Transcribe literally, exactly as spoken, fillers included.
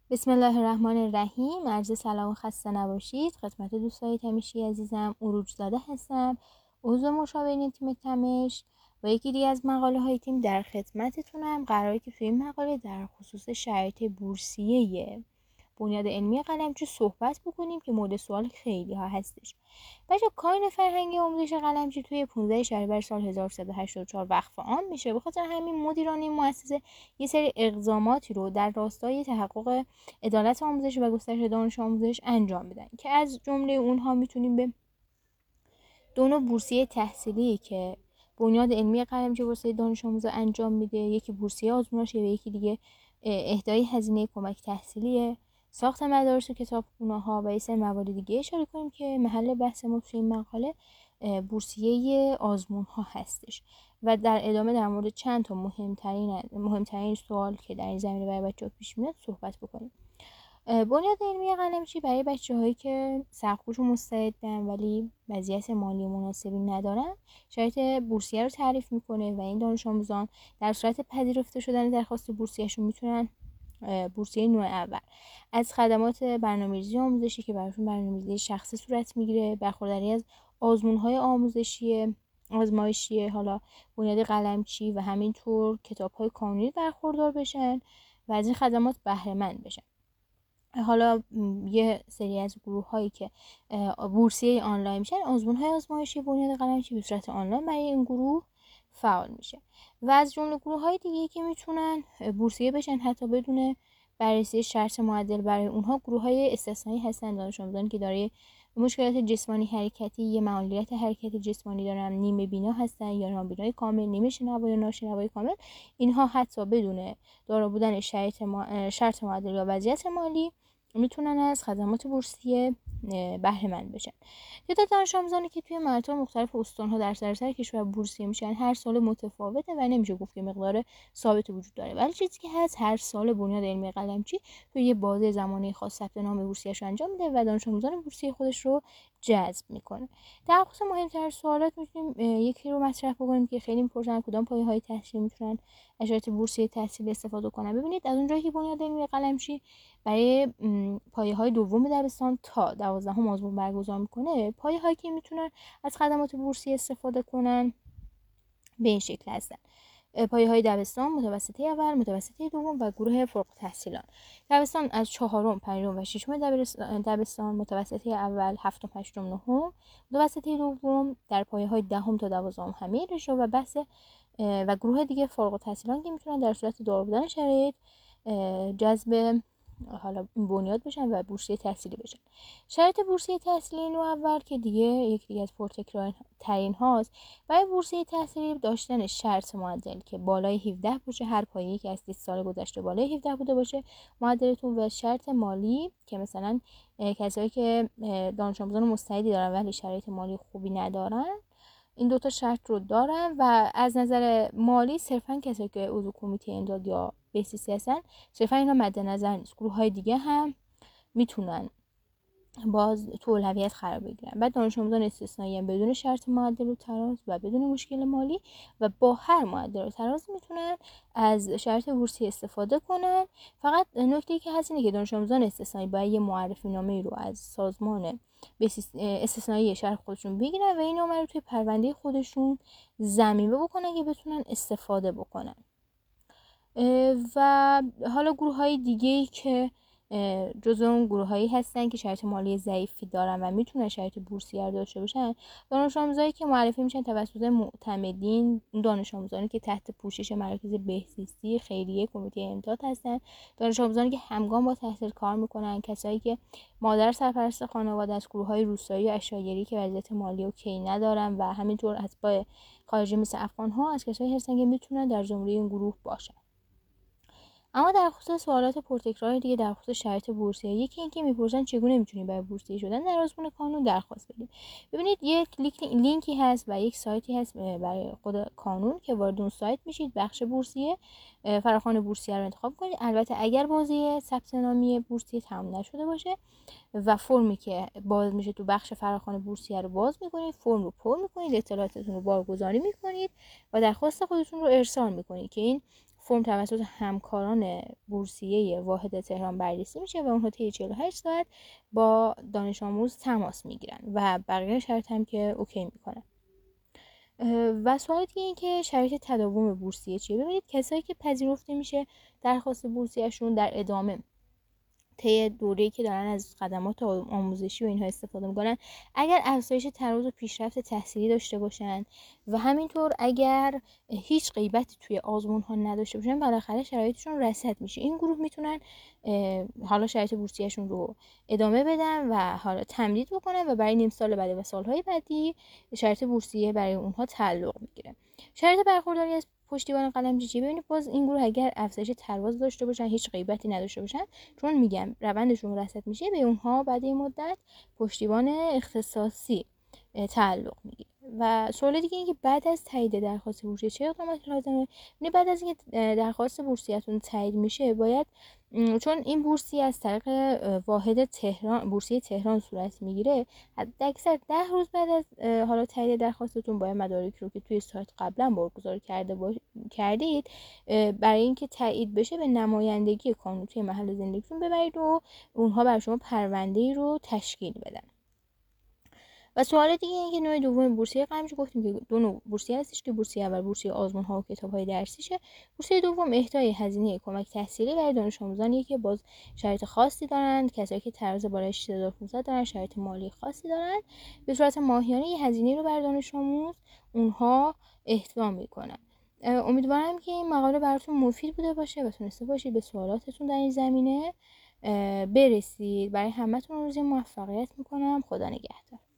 بسم الله الرحمن الرحیم. عرض سلام و خسته نباشید خدمت دوستای تمیشی عزیزم. عروج زاده هستم، عضو مشاورین تیم تمش و یکی دیگه از مقاله های تیم در خدمتتونم. قراره که توی این مقاله در خصوص شرایط بورسیه بنیاد علمی قلمچی صحبت بکنیم که مورد سوال خیلی ها هستش. بچه کاین فرهنگی آموزش قلمچی توی پانزده شهریور سال هزار و سیصد و هشتاد و چهار وقف عام میشه. به خاطر همین مدیران این مؤسسه یه سری اقداماتی رو در راستای تحقق عدالت آموزش و گسترش دانش آموزش انجام میدن که از جمله اونها میتونیم به دو نوع بورسیه تحصیلی که بنیاد علمی قلمچی واسه دانش آموزا انجام میده، یکی بورسیه آزموناشه و یکی دیگه اهدای هزینه کمک تحصیلیه، ساخت مدارس و کتابخونه‌ها و یه سری موارد دیگه اشاره کنیم که محل بحث ما توی این مقاله بورسیه آزمون ها هستش و در ادامه در مورد چند تا مهمترین مهمترین سوال که در این زمینه برای بچه‌ها پیش میاد صحبت بکنیم. بنیاد علمی قلمچی برای بچه‌هایی که سرخوش و مستعدن ولی وضعیت مالی مناسبی ندارن شرایط بورسیه رو تعریف میکنه و این دانش آموزان در صورت پذیرفته شدن درخواست بورسیه‌شون میتونن بورسیه نوع اول از خدمات برنامه‌ریزی آموزشی که براشون برنامه‌ریزی شخصی صورت میگیره، برخورداری از آزمون‌های آموزشی آزمایشی حالا بنیاد قلمچی و همینطور کتاب‌های کانونی برخوردار بشن و از این خدمات بهره مند بشن. حالا یه سری از گروه هایی که بورسیه آنلاین میشن، آزمون های آزمایشی بنیاد قلمچی به صورت آنلاین برای این گروه فعال میشه و از جمله گروه های دیگه که میتونن بورسیه بشن حتی بدون بررسی شرط معدل برای اونها گروه های استثنایی هستن. دانش آموزانی که دارای مشکلات جسمانی حرکتی یا معلولیت حرکتی جسمانی دارن، نیمه بینا هستن یا نابینای کامل، نیمه شنوا یا ناشنوای کامل، اینها حتی بدون دارا بودن شرط ما... شرط معدل یا وضعیت مالی میتونن از خدمات بورسیه بهره مند بشن. تعداد دانش آموزانی که توی مناطق مختلف استان‌ها در سراسر کشور بورسیه میشن هر سال متفاوته و نمیشه گفت که مقدار ثابت وجود داره، ولی چیزی که هست هر سال بنیاد علمی قلمچی توی یه بازه زمانی خاص ثبت نام بورسیه‌اش انجام میده و دانش آموزان بورسیه خودش رو جذب میکنه. در خصوص مهمتر سوالات میتونیم یکی رو مطرح بکنیم که خیلی میپرسن کدام پایه‌های تحصیلی میتونن از شرایط بورسیه تحصیلی استفاده کنن. ببینید از اونجایی که بنیاد علمی قلمچی برای پایه‌های دوم دبستان تا دوازدهم آزمون برگزار میکنه، پایه‌هایی که میتونن از خدمات بورسیه استفاده کنن به این شکل هستن: پایه‌های دبستان، متوسطه اول، متوسطه دوم و گروه فوق التحصیلان. دبستان از چهارم، پنجم و ششم دبستان، متوسطه اول هفتم، هشتم، نهم، متوسطه دوم در پایه‌های دهم تا دوازدهم همه رشته و بحث و گروه دیگه فارغ التحصیلان که میتونن در صورت دار بودن شرایط جذب حالا بنیاد بشن و بورسیه تحصیلی بشن. شرایط بورسیه تحصیلی نوع اول که دیگه یکی دیگه از پرتکرار ترین هاست، برای بورسیه تحصیلی داشتن شرط معدل که بالای هفده باشه، هر پایه‌ای که از بیست سال گذشته بالای هفده بوده باشه معدلتون، و شرط مالی که مثلا کسایی که دانش آموزان مستعدی دارن ولی شرایط مالی خوبی ندارن این دوتا شرط رو دارن و از نظر مالی صرفا کسایی که عضو کمیته امداد یا بهسیسی هستن صرفا اینا مد نظر نیست. گروه های دیگه هم میتونن باز تو اولویت قرار بگیرن. بعد دانش آموزان استثنایی هم بدون شرط معدل و تراز و بدون مشکل مالی و با هر معدل و تراز میتونن از شرط بورسیه استفاده کنن. فقط نکته‌ای که هست اینه که دانش آموزان استثنایی باید یه معرفی نامه رو از سازمان استثنایی شهر خودشون بگیرن و این نامه رو توی پرونده خودشون ضمیمه بکنن که بتونن استفاده بکنن. و حالا گروه های دیگه‌ای که جزو اون گروه هایی هستن که شرط مالی ضعیفی دارن و میتونن شرط بورسیه رو داشته باشن، دانش آموزایی که معرفی میشن توسط معتمدین، دانش آموزانی که تحت پوشش مراکز بهزیستی، خیریه، کمیته امداد هستن، دانش آموزانی که همگام با تحصیل کار میکنن، کسایی که مادر سرپرست خانواده از گروه های روستایی و عشایری که وضعیت مالی اوکی ندارن و همینطور اتباع خارجی مثل افغان ها از کسایی هستن که میتونن در زمره این گروه باشن. اما در خصوص سوالات پرتکرار دیگه در خصوص شرایط بورسیه، یکی اینکه میپرسن چگونه میتونید برای بورسیه شدن در آزمون کانون درخواست بدید. ببینید یک لینکی هست و یک سایتی هست برای خود کانون که وارد اون سایت میشید، بخش بورسیه، فراخوان بورسیه رو انتخاب کنید. البته اگر بازی ثبت نامی بورسیه تمام نشده باشه و فرمی که باز میشه تو بخش فراخوان بورسیه رو باز میکنید، فرم رو پر میکنید، اطلاعاتتون رو بارگذاری میکنید و درخواست خودتون رو ارسال میکنید که این فرم توسط همکاران بورسیه واحد تهران بررسی میشه و اونها طی چهل و هشت ساعت با دانش آموز تماس میگیرن و بقیه شرط هم که اوکی میکنن. و سوال دیگه این که شرایط تداوم بورسیه چیه؟ ببینید کسایی که پذیرفته میشه درخواست بورسیه‌شون در ادامه طی دوره‌ای که دارن از خدمات آموزشی و اینها استفاده میکنن، اگر افزایش تراز و پیشرفت تحصیلی داشته باشن و همینطور اگر هیچ غیبتی توی آزمون ها نداشته باشن، بالاخره شرایطشون رصد میشه. این گروه میتونن حالا شرایط بورسیه‌شون رو ادامه بدن و حالا تمدید بکنن و برای نیم سال بعد و سالهای بعدی شرایط بورسیه برای اونها تعلق میگیره. شرایط برخورداری از پشتیبان قلمچی، ببینید باز این گروه اگر افزایش تراز داشته باشن، هیچ غیبتی نداشته باشن، چون میگم روندشون رصد میشه، به اونها بعد این مدت پشتیبان اختصاصی تعلق میگیره. و سوال دیگه این که بعد از تایید درخواست بورسیه چه اقداماتی لازمه؟ یعنی بعد از اینکه درخواست بورسیه‌تون تایید میشه، باید چون این بورسیه از طریق واحد تهران بورسیه تهران صورت میگیره، حداکثر ده روز بعد از حالا تایید درخواستتون باید مدارک رو که توی سایت قبلا برگزار کرده باش... کردید برای اینکه تایید بشه به نمایندگی کانون توی محل زندگیتون ببرید و اونها برای شما پرونده‌ای رو تشکیل بدن. و سوال دیگه این که نوع دوم بورسیه قلمچی، گفتیم که دو نوع بورسیه هستش که بورسیه اول بورسیه آزمون ها و کتاب های درسیشه. بورسیه دوم اهدای هزینه کمک تحصیلی برای دانش آموزانی که باز شرایط خاصی دارن، کسایی که تراز بالای شش هزار و پانصد دارن، شرایط مالی خاصی دارن، به صورت ماهیانه یه هزینه رو برای دانش آموز اونها اهدا میکنن. امیدوارم که این مقاله براتون مفید بوده باشه و تونسته باشید به سوالاتتون در این زمینه برسید. برای همتون آرزوی موفقیت میکنم. خدا نگهدار.